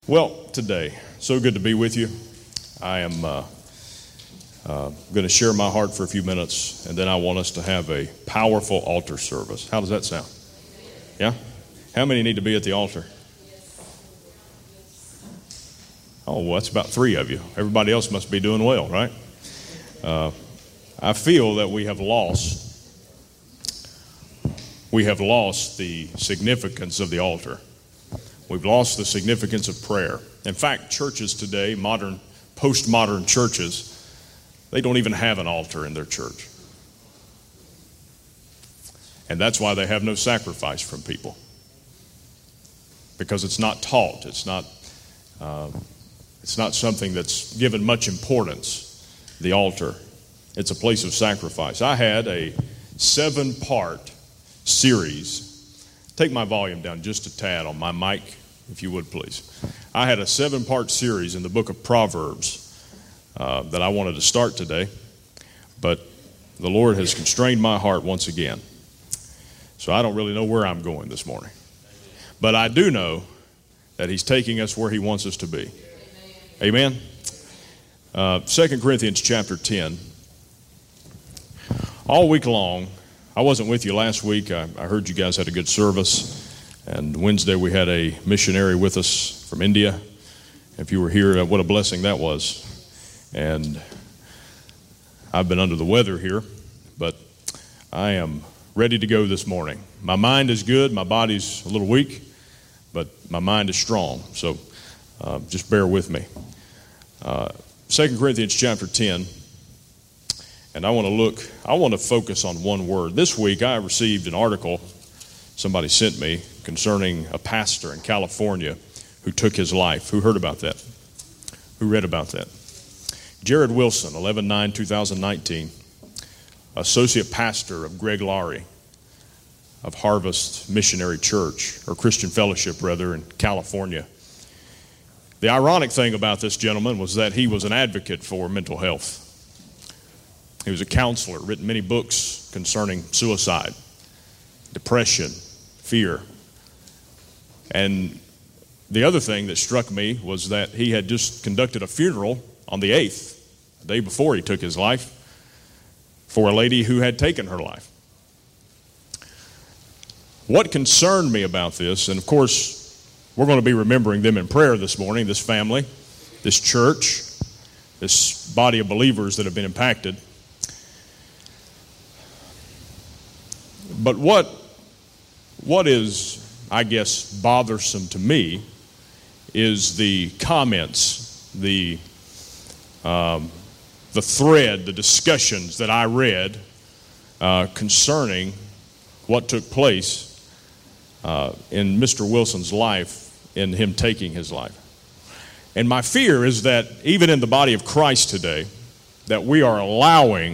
Well, today, so good to be with you. I am going to share my heart for a few minutes, and then I want us to have a powerful altar service. How does that sound? Yeah? How many need to be at the altar? Oh, well, that's about 3 of you. Everybody else must be doing well, right? I feel that we have lost the significance of the altar. We've lost the significance of prayer. In fact, churches today, postmodern churches, they don't even have an altar in their church. And that's why they have no sacrifice from people. Because it's not taught. It's not something that's given much importance, the altar. It's a place of sacrifice. I had a 7-part series. Take my volume down just a tad on my mic, if you would please. I had a 7-part series in the book of Proverbs that I wanted to start today, but the Lord has constrained my heart once again. So I don't really know where I'm going this morning. But I do know that He's taking us where He wants us to be. Amen? 2 Corinthians chapter 10. All week long, I wasn't with you last week. I heard you guys had a good service. And Wednesday we had a missionary with us from India. If you were here, what a blessing that was. And I've been under the weather here, but I am ready to go this morning. My mind is good. My body's a little weak, but my mind is strong. So just bear with me. 2 Corinthians chapter 10. And I want to focus on one word. This week I received an article somebody sent me concerning a pastor in California who took his life. Who heard about that? Who read about that? Jared Wilson, 11/9/2019, associate pastor of Greg Laurie of Harvest Missionary Church, or Christian Fellowship rather, in California. The ironic thing about this gentleman was that he was an advocate for mental health. He was a counselor, written many books concerning suicide, depression, fear. And the other thing that struck me was that he had just conducted a funeral on the 8th, the day before he took his life, for a lady who had taken her life. What concerned me about this, and of course, we're going to be remembering them in prayer this morning, this family, this church, this body of believers that have been impacted. But what is, I guess, bothersome to me is the comments, the thread, the discussions that I read concerning what took place in Mr. Wilson's life, in him taking his life. And my fear is that even in the body of Christ today, that we are allowing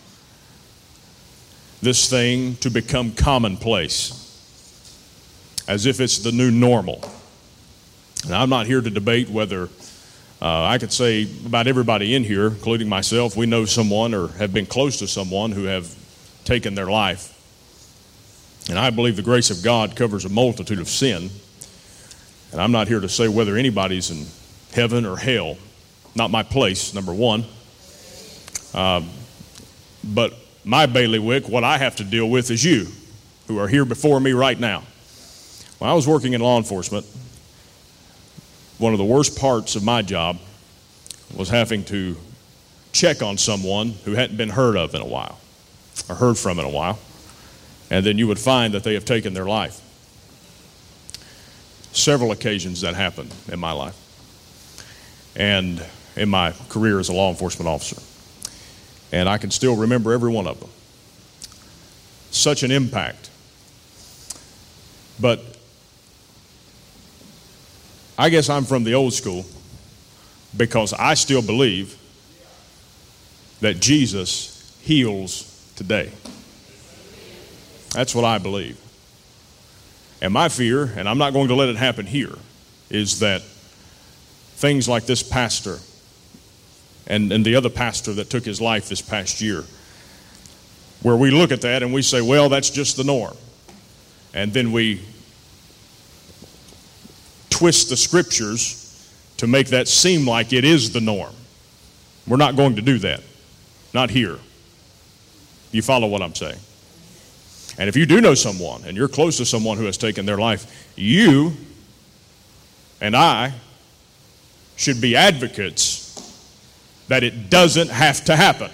this thing to become commonplace, as if it's the new normal. And I'm not here to debate whether, I could say about everybody in here, including myself, we know someone or have been close to someone who have taken their life. And I believe the grace of God covers a multitude of sin. And I'm not here to say whether anybody's in heaven or hell. Not my place, number one. But my bailiwick, what I have to deal with is you, who are here before me right now. When I was working in law enforcement, one of the worst parts of my job was having to check on someone who hadn't been heard of in a while, or heard from in a while, and then you would find that they have taken their life. Several occasions that happened in my life, and in my career as a law enforcement officer. And I can still remember every one of them. Such an impact. But I guess I'm from the old school because I still believe that Jesus heals today. That's what I believe. And my fear, and I'm not going to let it happen here, is that things like this pastor and the other pastor that took his life this past year, where we look at that and we say, well, that's just the norm. And then we twist the scriptures to make that seem like it is the norm. We're not going to do that. Not here. You follow what I'm saying? And if you do know someone, and you're close to someone who has taken their life, you and I should be advocates that it doesn't have to happen.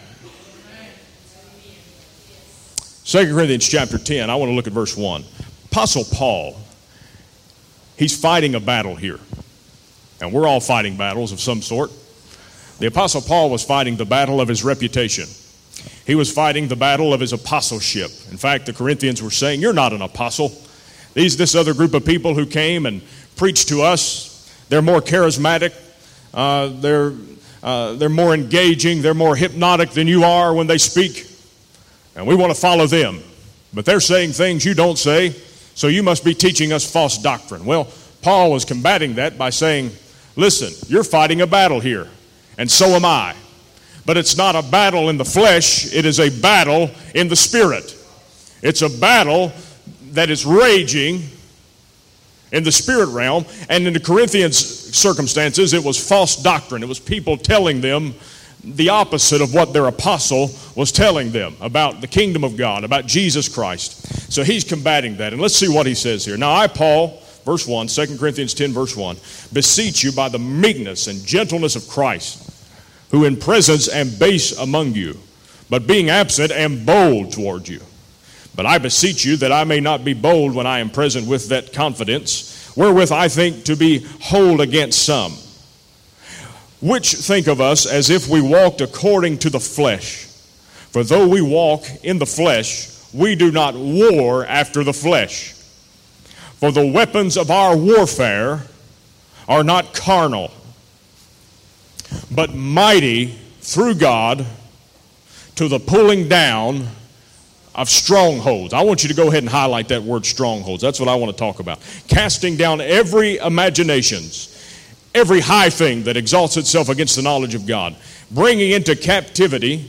2 Corinthians chapter 10, I want to look at verse 1. Apostle Paul, he's fighting a battle here. And we're all fighting battles of some sort. The Apostle Paul was fighting the battle of his reputation. He was fighting the battle of his apostleship. In fact, the Corinthians were saying, you're not an apostle. This other group of people who came and preached to us, they're more charismatic, they're more engaging, they're more hypnotic than you are when they speak. And we want to follow them. But they're saying things you don't say, so you must be teaching us false doctrine. Well, Paul was combating that by saying, listen, you're fighting a battle here, and so am I. But it's not a battle in the flesh, it is a battle in the spirit. It's a battle that is raging in the spirit realm, and in the Corinthians circumstances, it was false doctrine. It was people telling them the opposite of what their apostle was telling them about the kingdom of God, about Jesus Christ. So he's combating that, and let's see what he says here. Now I, Paul, verse 1, 2 Corinthians 10, verse 1, beseech you by the meekness and gentleness of Christ, who in presence am base among you, but being absent am bold toward you. But I beseech you that I may not be bold when I am present with that confidence, wherewith I think to be hold against some, which think of us as if we walked according to the flesh. For though we walk in the flesh, we do not war after the flesh. For the weapons of our warfare are not carnal, but mighty through God to the pulling down of strongholds. I want you to go ahead and highlight that word strongholds. That's what I want to talk about. Casting down every imaginations, every high thing that exalts itself against the knowledge of God, bringing into captivity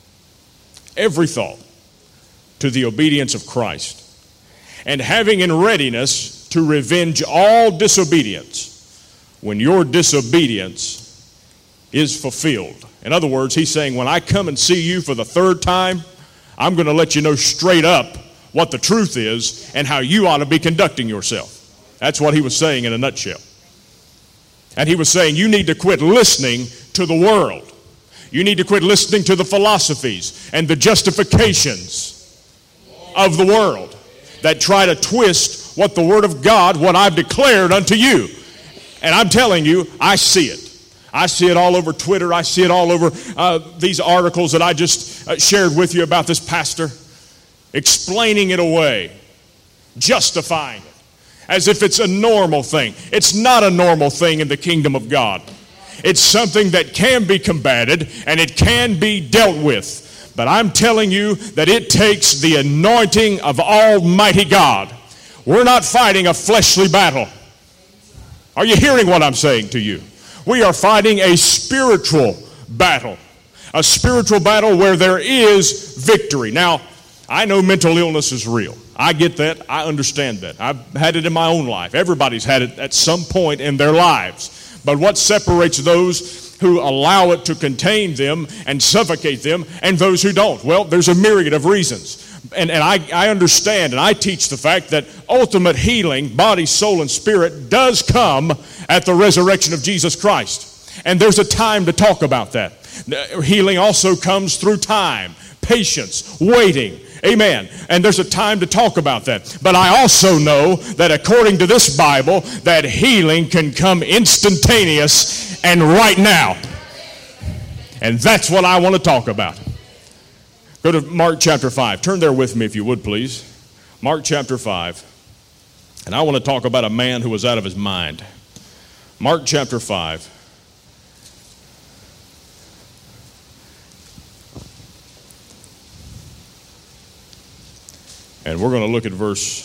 every thought to the obedience of Christ, and having in readiness to revenge all disobedience when your disobedience is fulfilled. In other words, he's saying, when I come and see you for the third time, I'm going to let you know straight up what the truth is and how you ought to be conducting yourself. That's what he was saying in a nutshell. And he was saying, you need to quit listening to the world. You need to quit listening to the philosophies and the justifications of the world that try to twist what the Word of God, what I've declared unto you. And I'm telling you, I see it. I see it all over Twitter. I see it all over these articles that I just shared with you about this pastor, explaining it away, justifying it, as if it's a normal thing. It's not a normal thing in the kingdom of God. It's something that can be combated and it can be dealt with. But I'm telling you that it takes the anointing of Almighty God. We're not fighting a fleshly battle. Are you hearing what I'm saying to you? We are fighting a spiritual battle. A spiritual battle where there is victory. Now, I know mental illness is real. I get that. I understand that. I've had it in my own life. Everybody's had it at some point in their lives. But what separates those who allow it to contain them and suffocate them and those who don't? Well, there's a myriad of reasons. And I understand and I teach the fact that ultimate healing, body, soul, and spirit, does come at the resurrection of Jesus Christ. And there's a time to talk about that. Healing also comes through time, patience, waiting. Amen. And there's a time to talk about that. But I also know that according to this Bible, that healing can come instantaneous and right now. And that's what I want to talk about. Go to Mark chapter 5. Turn there with me if you would, please. Mark chapter 5. And I want to talk about a man who was out of his mind. Mark chapter 5. And we're going to look at verse,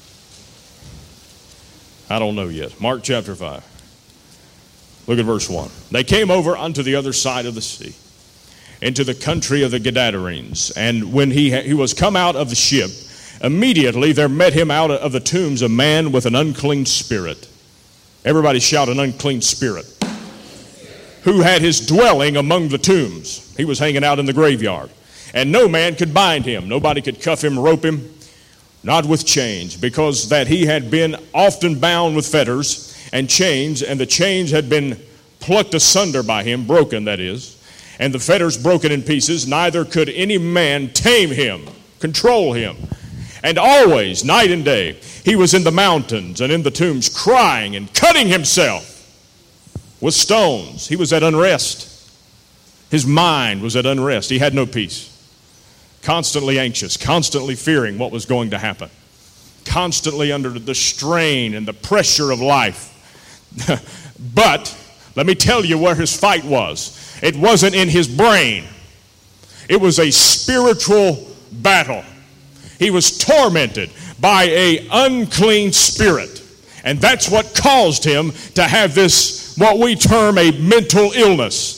I don't know yet. Mark chapter 5. Look at verse 1. They came over unto the other side of the sea, into the country of the Gadarenes. And when he was come out of the ship, immediately there met him out of the tombs a man with an unclean spirit. Everybody shout, an unclean spirit. who had his dwelling among the tombs. He was hanging out in the graveyard. And no man could bind him. Nobody could cuff him, rope him, not with chains, because that he had been often bound with fetters and chains, and the chains had been plucked asunder by him, broken, that is, and the fetters broken in pieces. Neither could any man tame him, control him. And always, night and day, he was in the mountains and in the tombs, crying and cutting himself with stones. He was at unrest. His mind was at unrest. He had no peace. Constantly anxious, constantly fearing what was going to happen. Constantly under the strain and the pressure of life. But let me tell you where his fight was. It wasn't in his brain. It was a spiritual battle. He was tormented by an unclean spirit. And that's what caused him to have this, what we term a mental illness.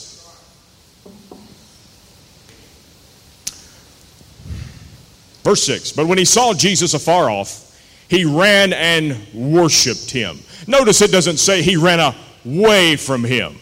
Verse 6, but when he saw Jesus afar off, he ran and worshiped him. Notice it doesn't say he ran away from him.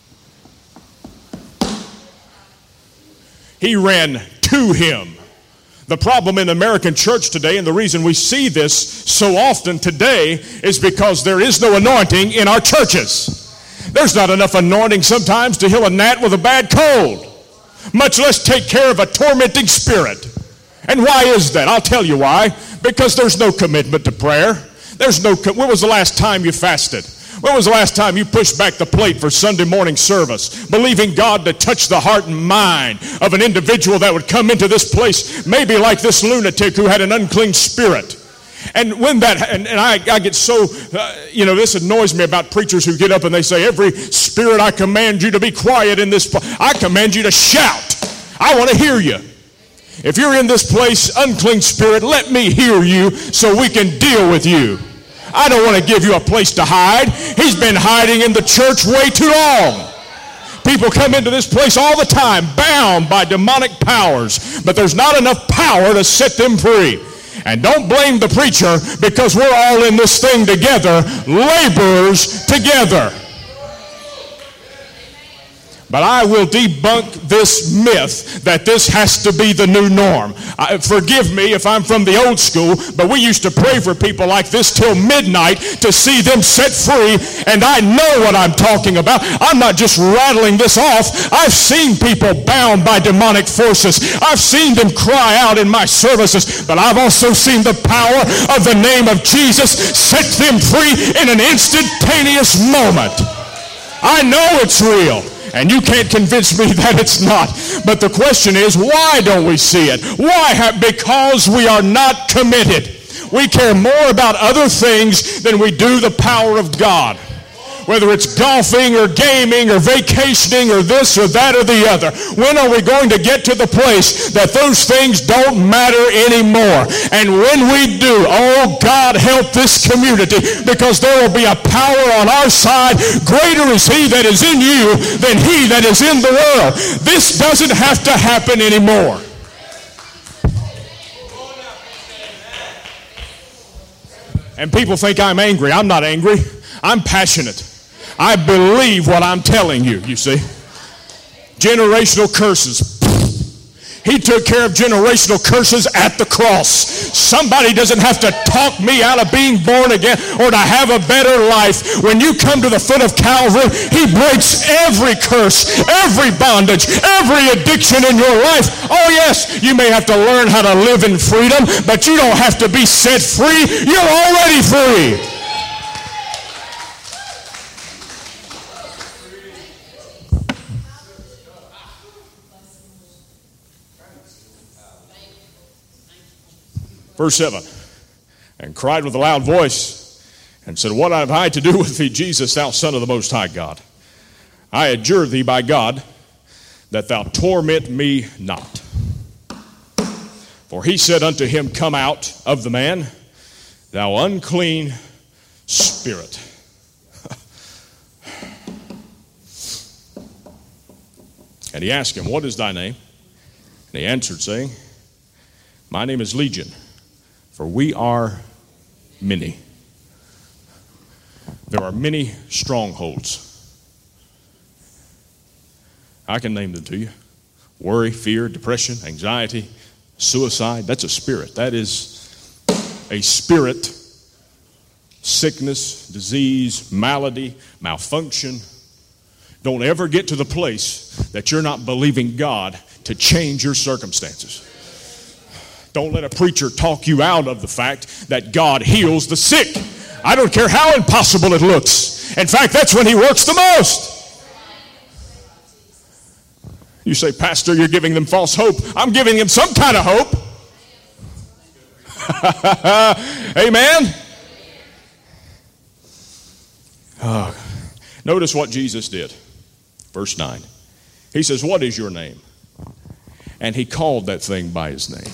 He ran to him. The problem in the American church today, and the reason we see this so often today, is because there is no anointing in our churches. There's not enough anointing sometimes to heal a gnat with a bad cold, much less take care of a tormenting spirit. And why is that? I'll tell you why. Because there's no commitment to prayer. When was the last time you fasted? When was the last time you pushed back the plate for Sunday morning service, believing God to touch the heart and mind of an individual that would come into this place, maybe like this lunatic who had an unclean spirit? And when that, and I get so, this annoys me about preachers who get up and they say, every spirit I command you to be quiet in this place. I command you to shout. I want to hear you. If you're in this place, unclean spirit, let me hear you so we can deal with you. I don't want to give you a place to hide. He's been hiding in the church way too long. People come into this place all the time, bound by demonic powers, but there's not enough power to set them free. And don't blame the preacher, because we're all in this thing together, laborers together. But I will debunk this myth that this has to be the new norm. Forgive me if I'm from the old school, but we used to pray for people like this till midnight to see them set free, and I know what I'm talking about. I'm not just rattling this off. I've seen people bound by demonic forces. I've seen them cry out in my services, but I've also seen the power of the name of Jesus set them free in an instantaneous moment. I know it's real. And you can't convince me that it's not. But the question is, why don't we see it? Why? Because we are not committed. We care more about other things than we do the power of God. Whether it's golfing or gaming or vacationing or this or that or the other. When are we going to get to the place that those things don't matter anymore? And when we do, oh God, help this community, because there will be a power on our side. Greater is he that is in you than he that is in the world. This doesn't have to happen anymore. And people think I'm angry. I'm not angry. I'm passionate. I believe what I'm telling you, you see. Generational curses. He took care of generational curses at the cross. Somebody doesn't have to talk me out of being born again or to have a better life. When you come to the foot of Calvary, he breaks every curse, every bondage, every addiction in your life. Oh yes, you may have to learn how to live in freedom, but you don't have to be set free. You're already free. Verse 7, and cried with a loud voice, and said, what have I to do with thee, Jesus, thou Son of the Most High God? I adjure thee by God, that thou torment me not. For he said unto him, come out of the man, thou unclean spirit. And he asked him, what is thy name? And he answered, saying, my name is Legion, for we are many. There are many strongholds. I can name them to you. Worry, fear, depression, anxiety, suicide. That's a spirit. That is a spirit. Sickness, disease, malady, malfunction. Don't ever get to the place that you're not believing God to change your circumstances. Don't let a preacher talk you out of the fact that God heals the sick. I don't care how impossible it looks. In fact, that's when he works the most. You say, Pastor, you're giving them false hope. I'm giving them some kind of hope. Amen. Notice what Jesus did. Verse 9. He says, what is your name? And he called that thing by his name.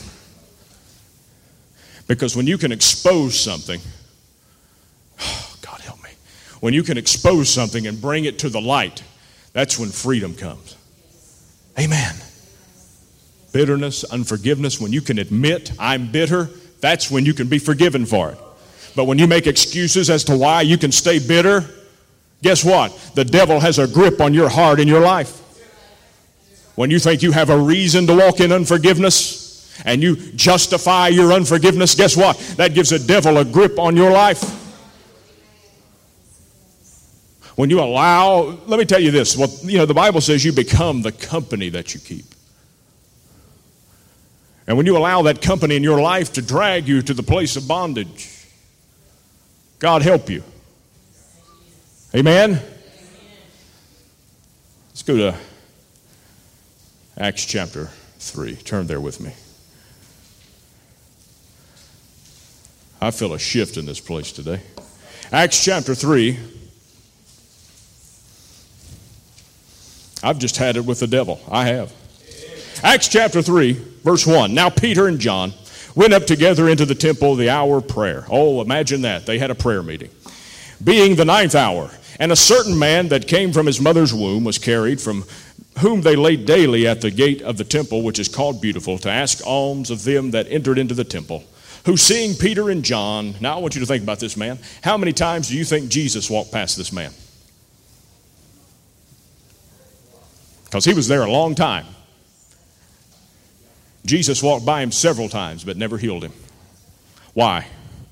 Because when you can expose something, God help me, when you can expose something and bring it to the light, that's when freedom comes. Amen. Bitterness, unforgiveness, when you can admit, I'm bitter, that's when you can be forgiven for it. But when you make excuses as to why you can stay bitter, guess what? The devil has a grip on your heart and your life. When you think you have a reason to walk in unforgiveness and you justify your unforgiveness, guess what? That gives the devil a grip on your life. When you allow, let me tell you this, well, the Bible says you become the company that you keep. And when you allow that company in your life to drag you to the place of bondage, God help you. Amen? Let's go to Acts chapter 3. Turn there with me. I feel a shift in this place today. Acts chapter 3. I've just had it with the devil. I have. Acts chapter 3, verse 1. Now Peter and John went up together into the temple the hour of prayer. Oh, imagine that. They had a prayer meeting. Being the 9th hour. And a certain man that came from his mother's womb was carried, from whom they laid daily at the gate of the temple, which is called Beautiful, to ask alms of them that entered into the temple. Who seeing Peter and John, now I want you to think about this man. How many times do you think Jesus walked past this man? Because he was there a long time. Jesus walked by him several times, but never healed him. Why?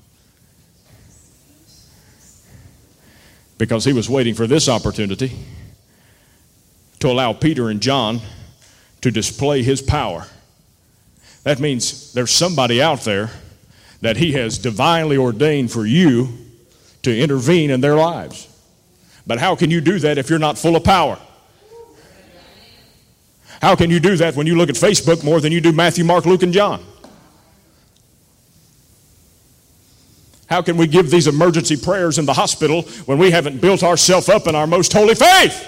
Because he was waiting for this opportunity to allow Peter and John to display his power. That means there's somebody out there that he has divinely ordained for you to intervene in their lives. But how can you do that if you're not full of power? How can you do that when you look at Facebook more than you do Matthew, Mark, Luke, and John? How can we give these emergency prayers in the hospital when we haven't built ourselves up in our most holy faith?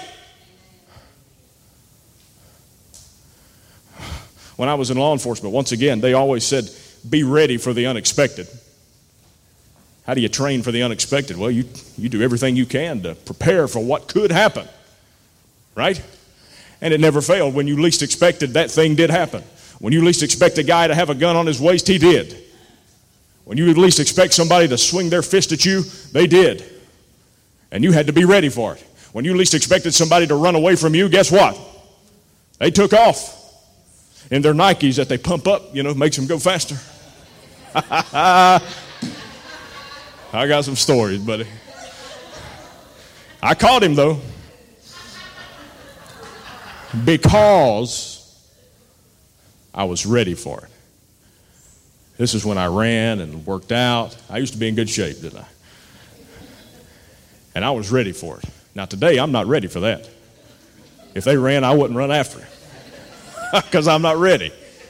When I was in law enforcement, once again, they always said, be ready for the unexpected. How do you train for the unexpected? Well, you do everything you can to prepare for what could happen, right? And it never failed. When you least expected, that thing did happen. When you least expect a guy to have a gun on his waist, he did. When you least expect somebody to swing their fist at you, they did. And you had to be ready for it. When you least expected somebody to run away from you, guess what? They took off. In their Nikes that they pump up, makes them go faster. I got some stories, buddy. I caught him, though. Because I was ready for it. This is when I ran and worked out. I used to be in good shape, didn't I? And I was ready for it. Now today, I'm not ready for that. If they ran, I wouldn't run after him. Because I'm not ready.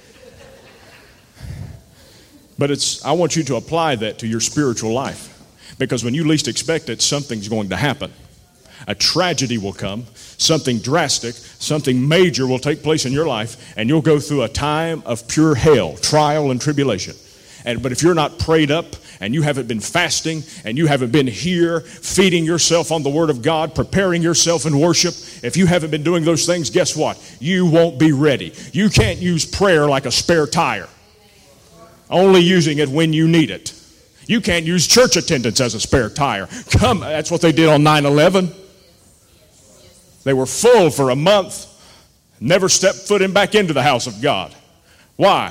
But I want you to apply that to your spiritual life. Because when you least expect it, something's going to happen. A tragedy will come, something drastic, something major will take place in your life, and you'll go through a time of pure hell, trial and tribulation. But if you're not prayed up, and you haven't been fasting, and you haven't been here feeding yourself on the Word of God, preparing yourself in worship, if you haven't been doing those things, guess what? You won't be ready. You can't use prayer like a spare tire, only using it when you need it. You can't use church attendance as a spare tire. That's what they did on 9/11. They were full for a month, never step foot in back into the house of God. Why?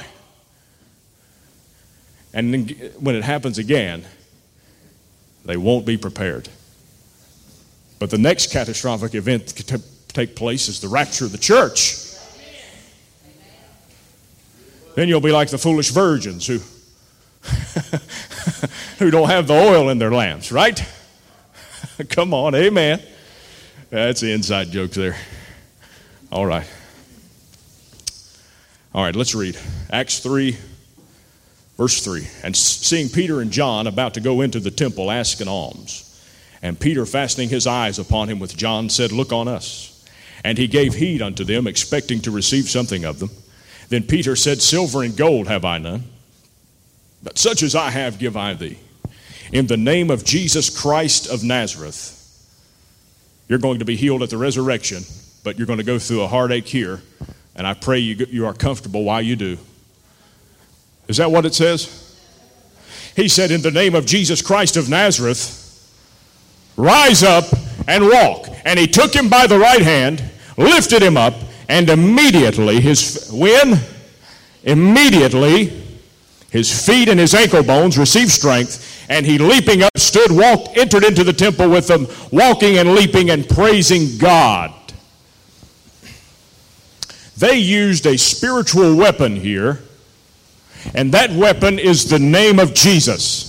And then when it happens again, they won't be prepared. But the next catastrophic event that could take place is the rapture of the church. Then you'll be like the foolish virgins who who don't have the oil in their lamps, right? Come on, amen. That's the inside joke there. All right. All right, let's read. Acts 3, verse 3. And seeing Peter and John about to go into the temple, asking alms. And Peter, fastening his eyes upon him with John, said, Look on us. And he gave heed unto them, expecting to receive something of them. Then Peter said, Silver and gold have I none, but such as I have give I thee. In the name of Jesus Christ of Nazareth. You're going to be healed at the resurrection, but you're going to go through a heartache here, and I pray you are comfortable while you do. Is that what it says? He said, in the name of Jesus Christ of Nazareth, rise up and walk. And he took him by the right hand, lifted him up, and immediately his feet and his ankle bones received strength, and he, leaping up, stood, walked, entered into the temple with them, walking and leaping and praising God. They used a spiritual weapon here, and that weapon is the name of Jesus.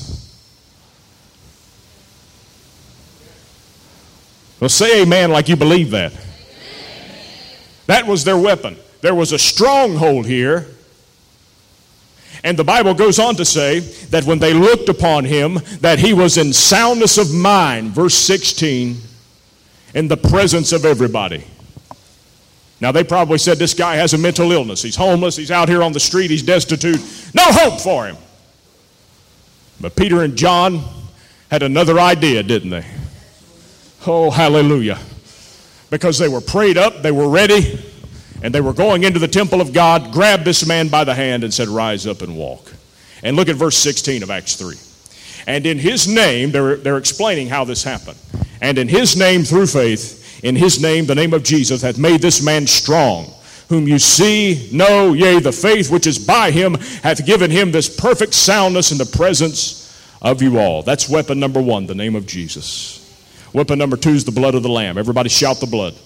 Well, say amen like you believe that. That was their weapon. There was a stronghold here. And the Bible goes on to say that when they looked upon him, that he was in soundness of mind, verse 16, in the presence of everybody. Now they probably said, this guy has a mental illness. He's homeless. He's out here on the street. He's destitute. No hope for him. But Peter and John had another idea, didn't they? Oh, hallelujah. Because they were prayed up, they were ready, and they were going into the temple of God, grabbed this man by the hand and said, rise up and walk. And look at verse 16 of Acts 3. And in his name, they're explaining how this happened. And in his name, through faith, in his name, the name of Jesus, hath made this man strong, whom you see, know, yea, the faith which is by him hath given him this perfect soundness in the presence of you all. That's weapon number one, the name of Jesus. Weapon number two is the blood of the Lamb. Everybody shout the blood.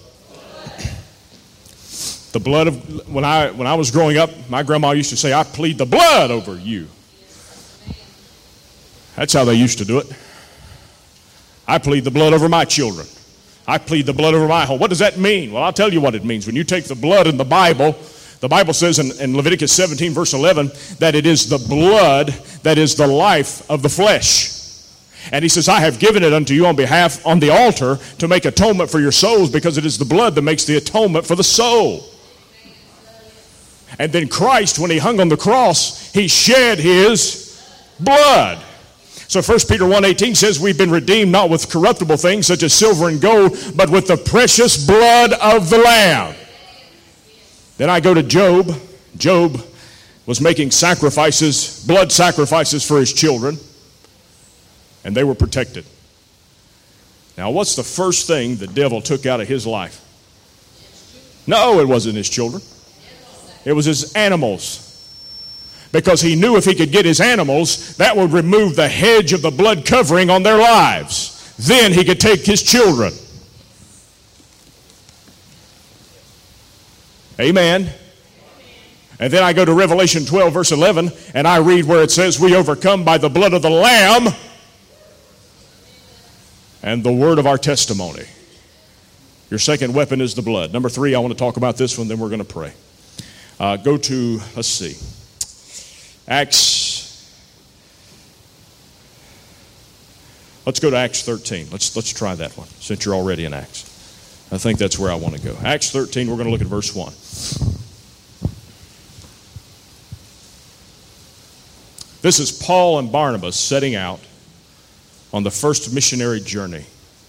The blood of, when I was growing up, my grandma used to say, I plead the blood over you. That's how they used to do it. I plead the blood over my children. I plead the blood over my home. What does that mean? Well, I'll tell you what it means. When you take the blood in the Bible says in Leviticus 17, verse 11, that it is the blood that is the life of the flesh. And he says, I have given it unto you on the altar to make atonement for your souls, because it is the blood that makes the atonement for the soul. And then Christ, when he hung on the cross, he shed his blood. So 1 Peter 1:18 says, we've been redeemed not with corruptible things such as silver and gold, but with the precious blood of the Lamb. Then I go to Job. Job was making sacrifices, blood sacrifices for his children, and they were protected. Now, what's the first thing the devil took out of his life? No, it wasn't his children. It was his animals. Because he knew if he could get his animals, that would remove the hedge of the blood covering on their lives. Then he could take his children. Amen. And then I go to Revelation 12, verse 11, and I read where it says, we overcome by the blood of the Lamb and the word of our testimony. Your second weapon is the blood. Number three, I want to talk about this one, then we're going to pray. Go to, let's see, Acts. Let's go to Acts 13. Let's try that one, since you're already in Acts. I think that's where I want to go. Acts 13, we're going to look at verse 1. This is Paul and Barnabas setting out on the first missionary journey.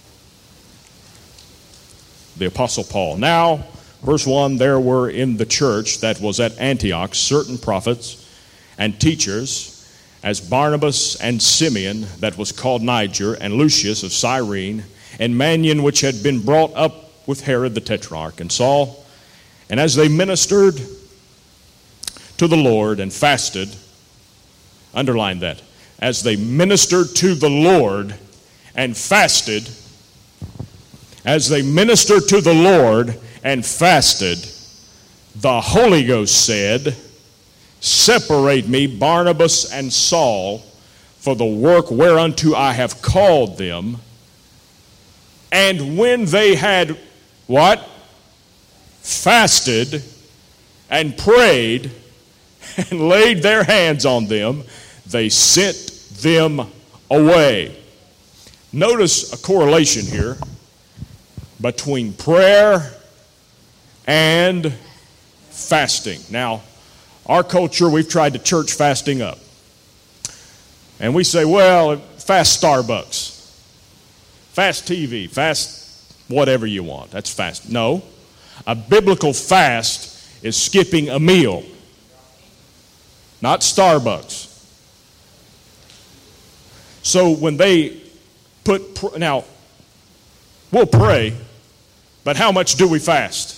The Apostle Paul. Now, verse 1, there were in the church that was at Antioch certain prophets and teachers, as Barnabas and Simeon, that was called Niger, and Lucius of Cyrene, and Manaen, which had been brought up with Herod the Tetrarch, and Saul And as they ministered to the Lord and fasted, underline that, as they ministered to the Lord and fasted, as they ministered to the Lord and fasted, the Holy Ghost said, separate me, Barnabas and Saul, for the work whereunto I have called them. And when they had, what? Fasted and prayed and laid their hands on them, they sent them away. Notice a correlation here between prayer and fasting. Now, our culture, we've tried to church fasting up. And we say, well, fast Starbucks, fast TV, fast whatever you want. That's fast. No. A biblical fast is skipping a meal, not Starbucks. So when they now, we'll pray, but how much do we fast?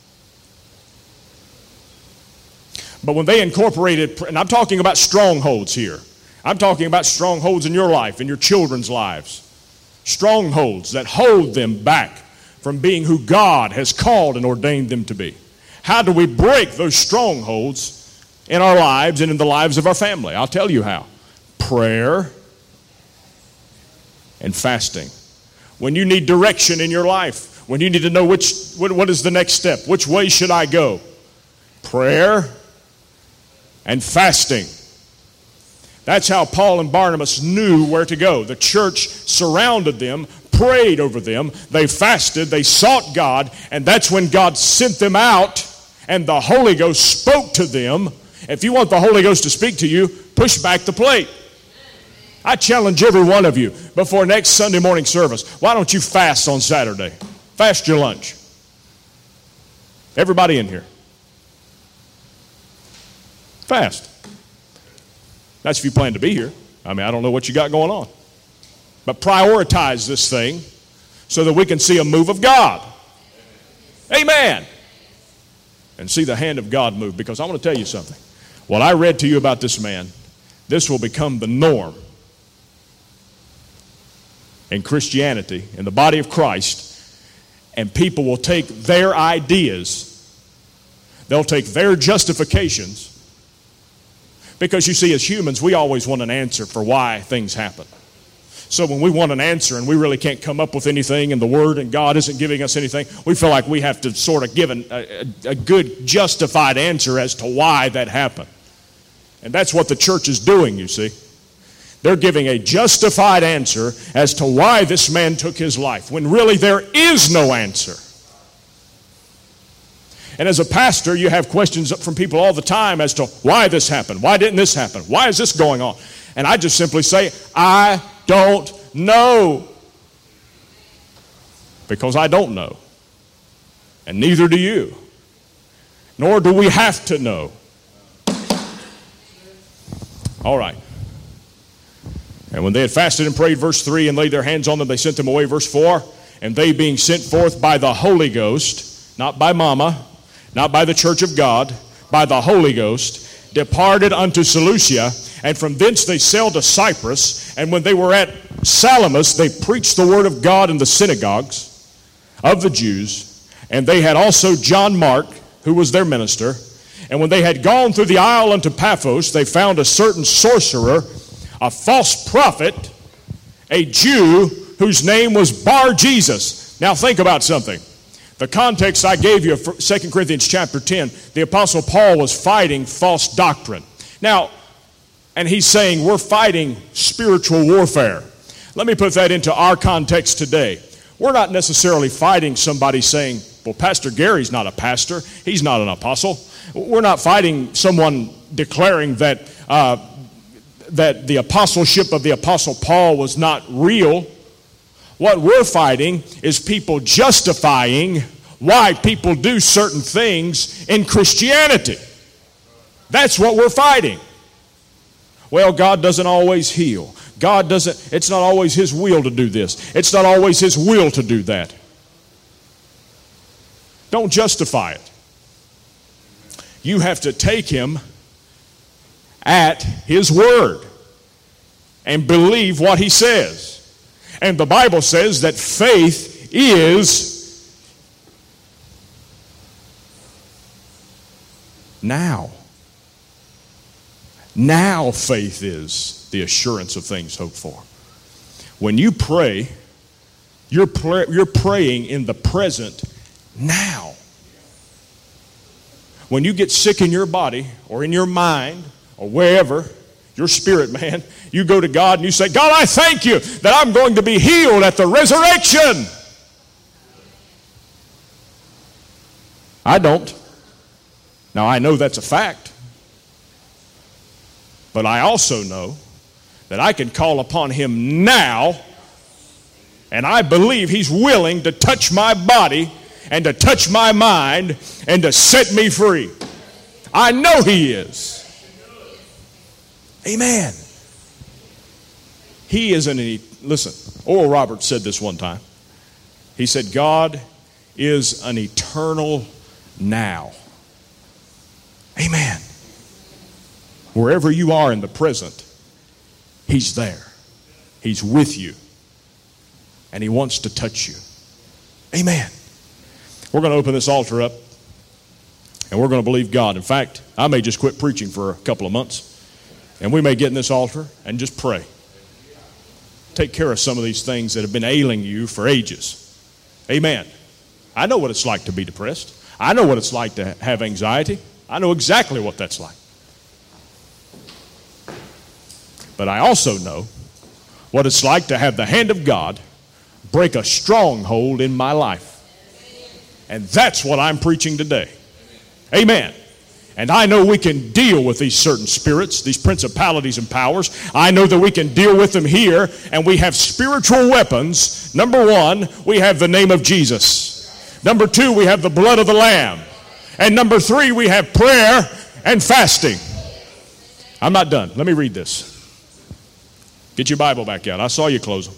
But when they incorporated, and I'm talking about strongholds here. I'm talking about strongholds in your life, in your children's lives. Strongholds that hold them back from being who God has called and ordained them to be. How do we break those strongholds in our lives and in the lives of our family? I'll tell you how. Prayer and fasting. When you need direction in your life, when you need to know what is the next step, which way should I go? Prayer and fasting. That's how Paul and Barnabas knew where to go. The church surrounded them, prayed over them, they fasted, they sought God, and that's when God sent them out and the Holy Ghost spoke to them. If you want the Holy Ghost to speak to you, push back the plate. I challenge every one of you before next Sunday morning service, why don't you fast on Saturday? Fast your lunch. Everybody in here. Fast. That's if you plan to be here. I mean, I don't know what you got going on. But prioritize this thing so that we can see a move of God. Amen. And see the hand of God move. Because I want to tell you something. What I read to you about this man, this will become the norm in Christianity, in the body of Christ, and people will take their ideas, they'll take their justifications, because you see, as humans, we always want an answer for why things happen. So when we want an answer and we really can't come up with anything and the Word and God isn't giving us anything, we feel like we have to sort of give a good justified answer as to why that happened. And that's what the church is doing, you see. They're giving a justified answer as to why this man took his life, when really there is no answer. And as a pastor, you have questions from people all the time as to why this happened. Why didn't this happen? Why is this going on? And I just simply say, I don't know. Because I don't know. And neither do you. Nor do we have to know. All right. And when they had fasted and prayed, verse 3, and laid their hands on them, they sent them away, verse 4. And they being sent forth by the Holy Ghost, not by mama, not by the church of God, by the Holy Ghost, departed unto Seleucia, and from thence they sailed to Cyprus. And when they were at Salamis, they preached the word of God in the synagogues of the Jews. And they had also John Mark, who was their minister. And when they had gone through the isle unto Paphos, they found a certain sorcerer, a false prophet, a Jew, whose name was Bar-Jesus. Now think about something. The context I gave you of 2 Corinthians chapter 10, the Apostle Paul was fighting false doctrine. Now, and he's saying we're fighting spiritual warfare. Let me put that into our context today. We're not necessarily fighting somebody saying, well, Pastor Gary's not a pastor. He's not an apostle. We're not fighting someone declaring that that the apostleship of the Apostle Paul was not real. What we're fighting is people justifying why people do certain things in Christianity. That's what we're fighting. Well, God doesn't always heal. It's not always His will to do this. It's not always His will to do that. Don't justify it. You have to take him at his word and believe what he says. And the Bible says that faith is now. Now faith is the assurance of things hoped for. When you pray, you're praying in the present now. When you get sick in your body or in your mind or wherever, your spirit, man, you go to God and you say, God, I thank you that I'm going to be healed at the resurrection. I don't. Now, I know that's a fact. But I also know that I can call upon him now, and I believe he's willing to touch my body and to touch my mind and to set me free. I know he is. Amen. He is listen, Oral Roberts said this one time. He said, God is an eternal now. Amen. Wherever you are in the present, he's there. He's with you. And he wants to touch you. Amen. We're going to open this altar up, and we're going to believe God. In fact, I may just quit preaching for a couple of months, and we may get in this altar and just pray. Take care of some of these things that have been ailing you for ages. Amen. I know what it's like to be depressed. I know what it's like to have anxiety. I know exactly what that's like. But I also know what it's like to have the hand of God break a stronghold in my life. And that's what I'm preaching today. Amen. And I know we can deal with these certain spirits, these principalities and powers. I know that we can deal with them here, and we have spiritual weapons. Number one, we have the name of Jesus. Number two, we have the blood of the Lamb. And number three, we have prayer and fasting. I'm not done. Let me read this. Get your Bible back out. I saw you close them.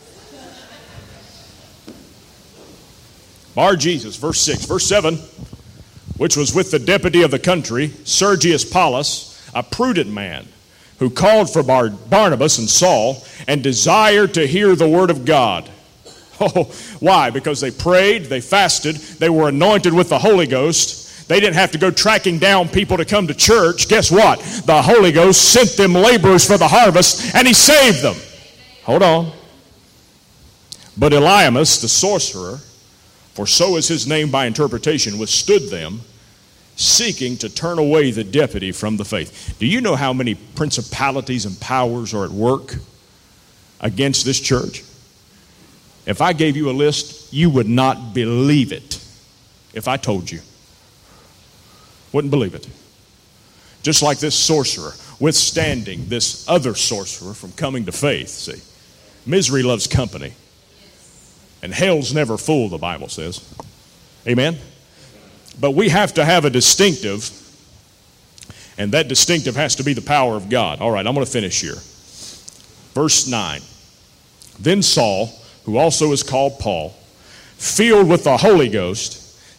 Bar Jesus, verse 6. Verse 7, which was with the deputy of the country, Sergius Paulus, a prudent man, who called for Barnabas and Saul, and desired to hear the word of God. Oh, why? Because they prayed, they fasted, they were anointed with the Holy Ghost. They didn't have to go tracking down people to come to church. Guess what? The Holy Ghost sent them laborers for the harvest, and he saved them. Hold on. But Elymas, the sorcerer, for so is his name by interpretation, withstood them, seeking to turn away the deputy from the faith. Do you know how many principalities and powers are at work against this church? If I gave you a list, you would not believe it if I told you. Wouldn't believe it. Just like this sorcerer withstanding this other sorcerer from coming to faith. See, misery loves company. And hell's never full, the Bible says. Amen? But we have to have a distinctive, and that distinctive has to be the power of God. All right, I'm going to finish here. Verse 9. Then Saul, who also is called Paul, filled with the Holy Ghost,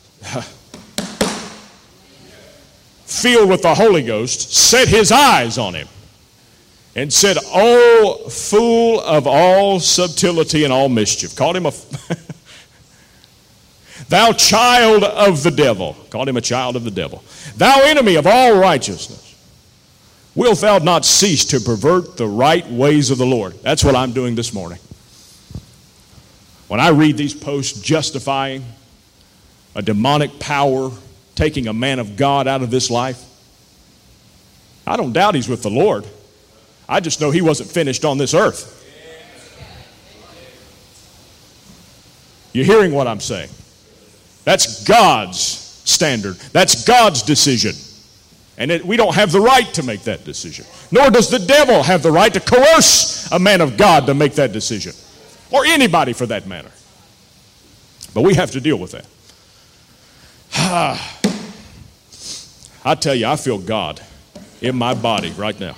set his eyes on him and said, "O fool of all subtlety and all mischief." Called him thou child of the devil. Called him a child of the devil. Thou enemy of all righteousness. Wilt thou not cease to pervert the right ways of the Lord? That's what I'm doing this morning. When I read these posts justifying a demonic power taking a man of God out of this life, I don't doubt he's with the Lord. I just know he wasn't finished on this earth. You're hearing what I'm saying? That's God's standard. That's God's decision. And we don't have the right to make that decision. Nor does the devil have the right to coerce a man of God to make that decision. Or anybody for that matter. But we have to deal with that. I tell you, I feel God in my body right now.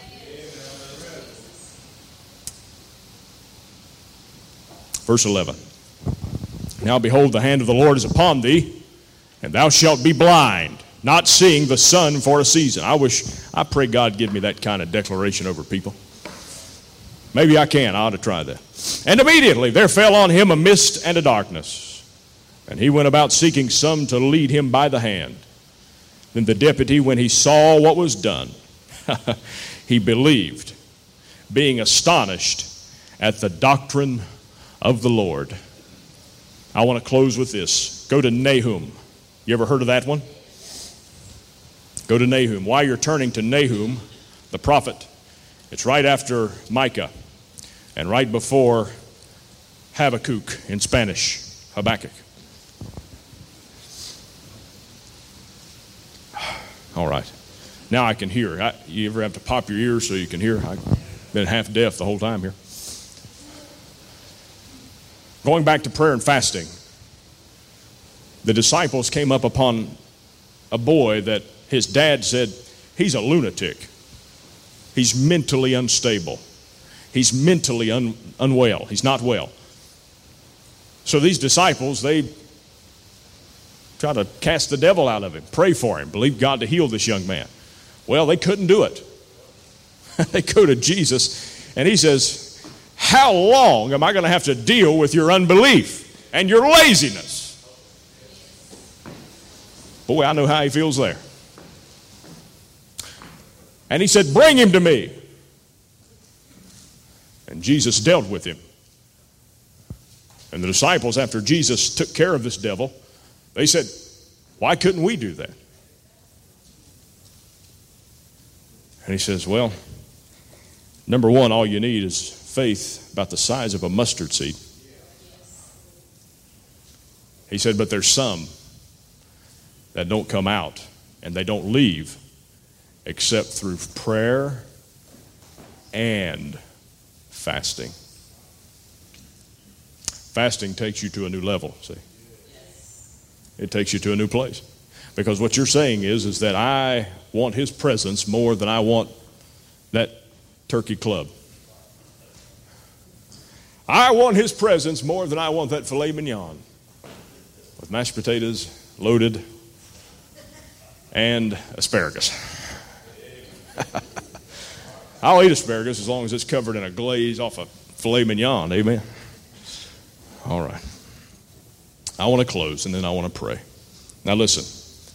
Verse 11. Now behold, the hand of the Lord is upon thee, and thou shalt be blind. not seeing the sun for a season. I pray God give me that kind of declaration over people. Maybe I can. I ought to try that. And immediately there fell on him a mist and a darkness, and he went about seeking some to lead him by the hand. Then the deputy, when he saw what was done, he believed, being astonished at the doctrine of the Lord. I want to close with this. Go to Nahum. You ever heard of that one? Go to Nahum. While you're turning to Nahum, the prophet, it's right after Micah and right before Habakkuk in Spanish, Habakkuk. All right. Now I can hear. You ever have to pop your ears so you can hear? I've been half deaf the whole time here. Going back to prayer and fasting, the disciples came up upon a boy that his dad said, he's a lunatic. He's mentally unstable. He's mentally unwell. He's not well. So these disciples, they try to cast the devil out of him, pray for him, believe God to heal this young man. Well, they couldn't do it. They go to Jesus, and he says, how long am I going to have to deal with your unbelief and your laziness? Boy, I know how he feels there. And he said, bring him to me. And Jesus dealt with him. And the disciples, after Jesus took care of this devil, they said, why couldn't we do that? And he says, well, number one, all you need is faith about the size of a mustard seed. He said, but there's some that don't come out and they don't leave except through prayer and fasting. Fasting takes you to a new level, see. It takes you to a new place. Because what you're saying is that I want his presence more than I want that turkey club. I want his presence more than I want that filet mignon with mashed potatoes loaded and asparagus. I'll eat asparagus as long as it's covered in a glaze off a filet mignon. Amen. All right. I want to close and then I want to pray. Now listen.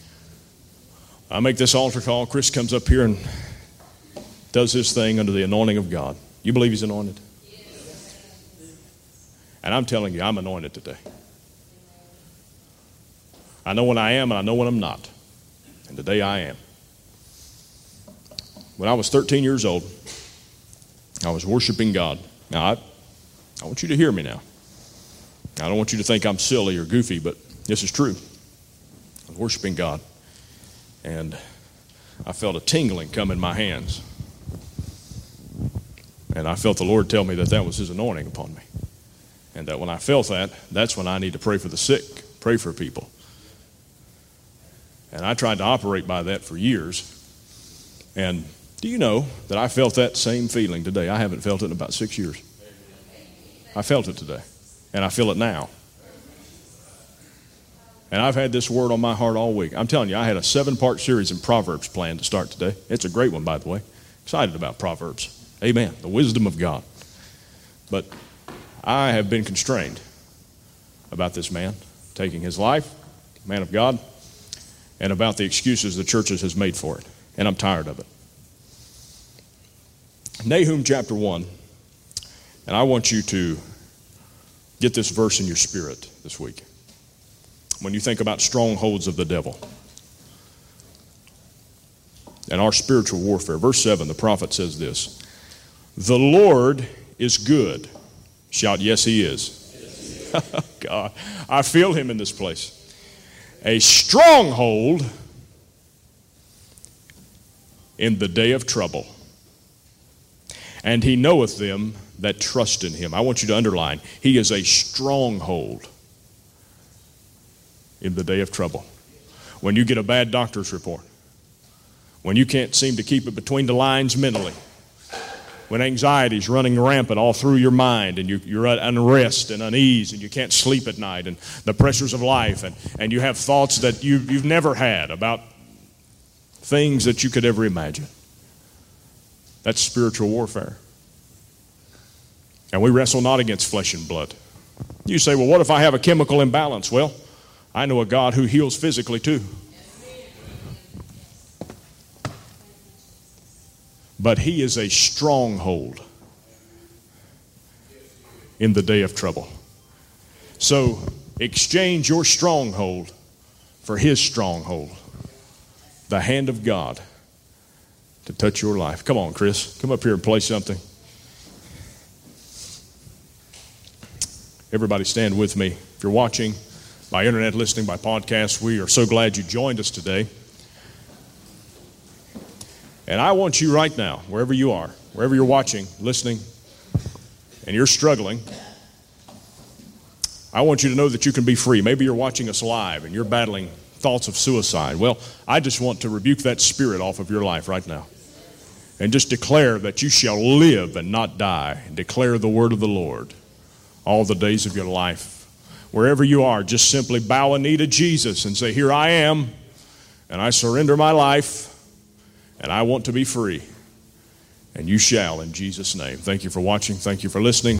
I make this altar call. Chris comes up here and does his thing under the anointing of God. You believe he's anointed? And I'm telling you, I'm anointed today. I know when I am and I know when I'm not. And today I am. When I was 13 years old, I was worshiping God. Now, I want you to hear me now. I don't want you to think I'm silly or goofy, but this is true. I was worshiping God. And I felt a tingling come in my hands. And I felt the Lord tell me that that was his anointing upon me. And that when I felt that, that's when I need to pray for the sick, pray for people. And I tried to operate by that for years. And do you know that I felt that same feeling today? I haven't felt it in about 6 years. I felt it today. And I feel it now. And I've had this word on my heart all week. I'm telling you, I had a 7-part series in Proverbs planned to start today. It's a great one, by the way. Excited about Proverbs. Amen. The wisdom of God. But I have been constrained about this man taking his life, man of God, and about the excuses the churches has made for it. And I'm tired of it. Nahum chapter 1. And I want you to get this verse in your spirit this week. When you think about strongholds of the devil and our spiritual warfare. Verse 7, the prophet says this. The Lord is good. Shout, yes, he is. God, I feel him in this place. A stronghold in the day of trouble. And he knoweth them that trust in him. I want you to underline, he is a stronghold in the day of trouble. When you get a bad doctor's report, when you can't seem to keep it between the lines mentally, when anxiety's running rampant all through your mind and you're at unrest and unease and you can't sleep at night and the pressures of life and you have thoughts that you've never had about things that you could ever imagine. That's spiritual warfare. And we wrestle not against flesh and blood. You say, well, what if I have a chemical imbalance? Well, I know a God who heals physically too. But he is a stronghold in the day of trouble. So exchange your stronghold for his stronghold, the hand of God to touch your life. Come on, Chris. Come up here and play something. Everybody stand with me. If you're watching by internet, listening by podcast, we are so glad you joined us today. And I want you right now, wherever you are, wherever you're watching, listening, and you're struggling, I want you to know that you can be free. Maybe you're watching us live and you're battling thoughts of suicide. Well, I just want to rebuke that spirit off of your life right now. And just declare that you shall live and not die. And declare the word of the Lord all the days of your life. Wherever you are, just simply bow a knee to Jesus and say, here I am, and I surrender my life. And I want to be free. And you shall in Jesus' name. Thank you for watching. Thank you for listening.